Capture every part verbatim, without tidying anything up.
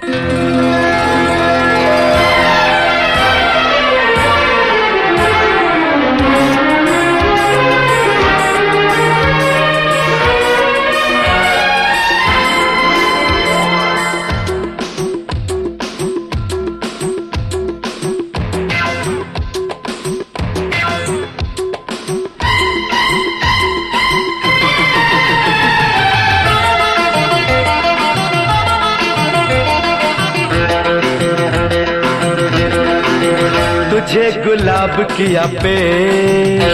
तुझे गुलाब किया पेश,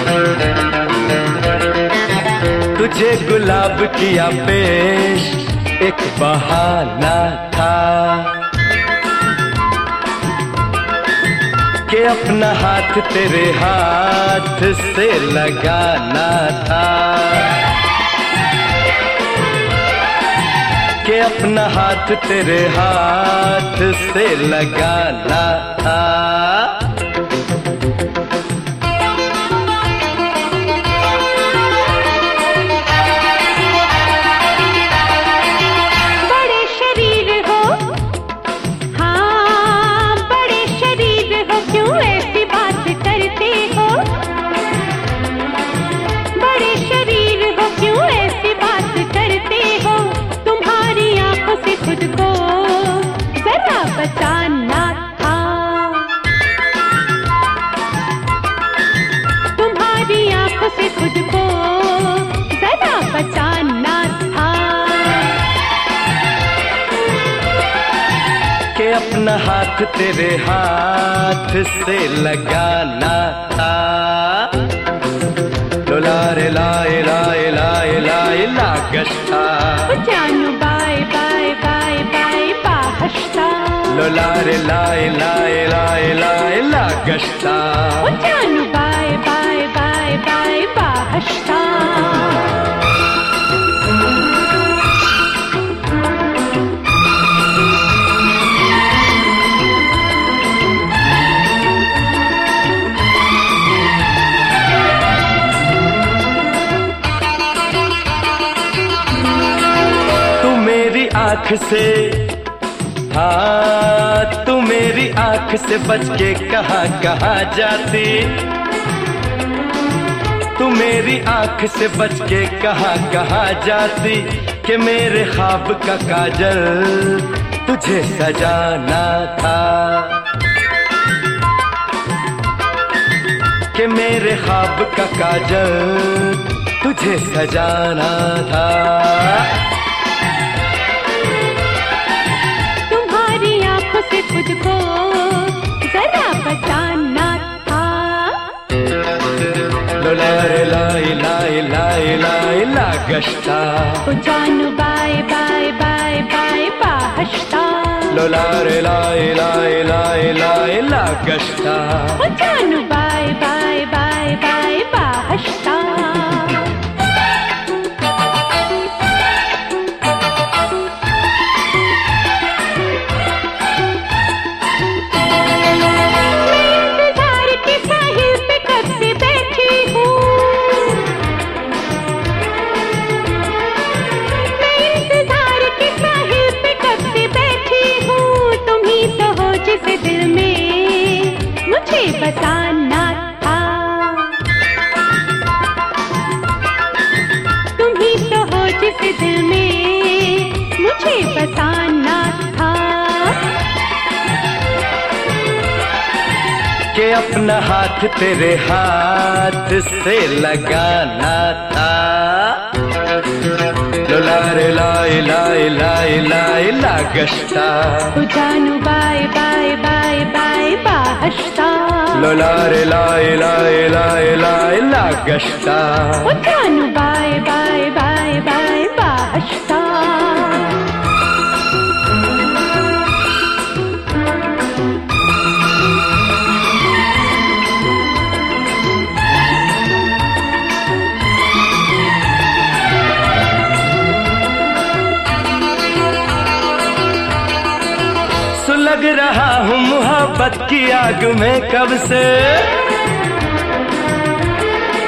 तुझे गुलाब किया पेश, एक बहाना था कि अपना हाथ तेरे हाथ से लगाना था, कि अपना हाथ तेरे हाथ से लगाना था। बड़े शरीर हो, हाँ बड़े शरीर हो, क्यों ऐसी बात करते हो? बड़े शरीर हो, क्यों ऐसी बात करते हो? तुम्हारी आंखों से खुद को जरा बचाना था, तुम्हारी आंखों से खुद को जरा बचाना था, कि अपना हाथ तेरे हाथ से लगाना था। लोलारे लाए लाए लाए लाए लागष्टा, जानू बाय बाय बाय बाय बाहष्टा, लोलारे लाए लाए लाए लाए लागष्टा, जानू बाय बाय बाय बाय बाहष्टा। आँख से, हाँ तू मेरी आँख से बच के कहाँ कहाँ जाती, तू मेरी आँख से बच के कहाँ कहाँ जाती, कि मेरे ख्वाब का काजल तुझे सजाना था, कि मेरे ख्वाब का काजल तुझे सजाना था। से खुद को जरा बचाना था, लोलारे लाई लाई लाई लाई लागष्टा, जानू बाय बाय बाय बाय बाहष्टा, लोलारे लाई लाई लाई लाई लागष्टा, जानू बाय बाय बाय बाय बाहष्टा। बताना था, तुम ही तो हो जिस दिल में मुझे बताना था, कि अपना हाथ तेरे हाथ से लगाना था। लोलारे लाई लाई लाई लाई लागष्टा, जानू बाय बाय बाय बाय बाहष्टा, लोलारे लाई लाई लाई लाई लागष्टा, जानू बाय बाय बाय बाय बाहष्टा। सुलग रहा हूँ मोहब्बत की आग में कब से,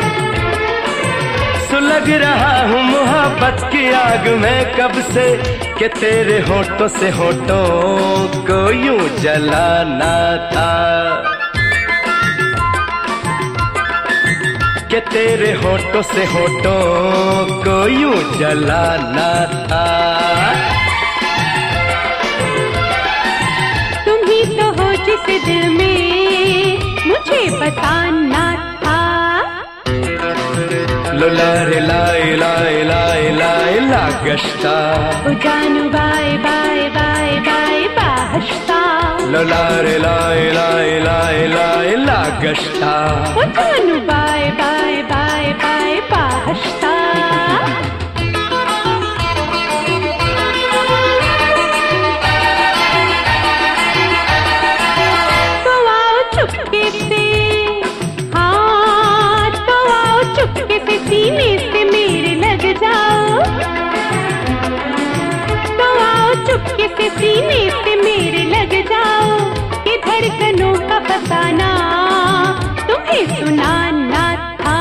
सुलग रहा हूँ मोहब्बत की आग में कब से, कि तेरे होठों से होठों को यूं जलाना था, कि तेरे होठों से होठों को यूं जलाना था। तुम ही तो हो जिस दिल में मुझे बताना था। Lolare lai lai lai lai la gashta, ओ जानू बाय बाय बाय बाय बाहश्ता। Lolare lai lai lai lai la gashta, ओ जानू बाय बाय बाय बाय बाहश्ता। तो आओ चुपके से, हाँ तो आओ चुपके से सीने से मेरे लग जाओ। तो आओ चुपके से सीने से मेरे लग जाओ, कि धड़कनों का फसाना तुम्हें सुनाना था,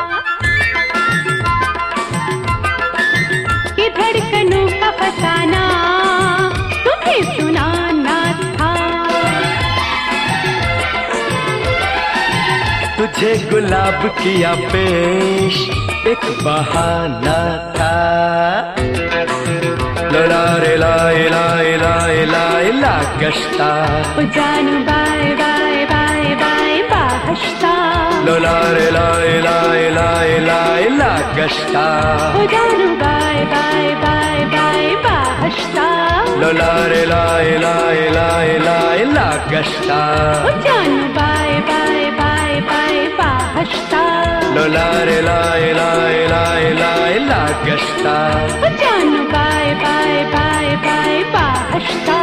कि धड़कनों का फसाना तुम्हें सुनाना था। तुझे गुलाब किया पेश एक बहाना था। Lolare lai lai lai lai la gashta, ओ जानू बाय बाय बाय बाय बाहश्ता। Lolare lai lai lai lai la gashta, ओ जानू बाय बाय बाय बाय बाहश्ता। Lolare lai lai lai lai la gashta, ओ जानू बाय बाय बाय बाय बाहश्ता। Lolare lai lai lai lai la gashta, ओ जानू बाय बाय बाय बाय बाहश्ता।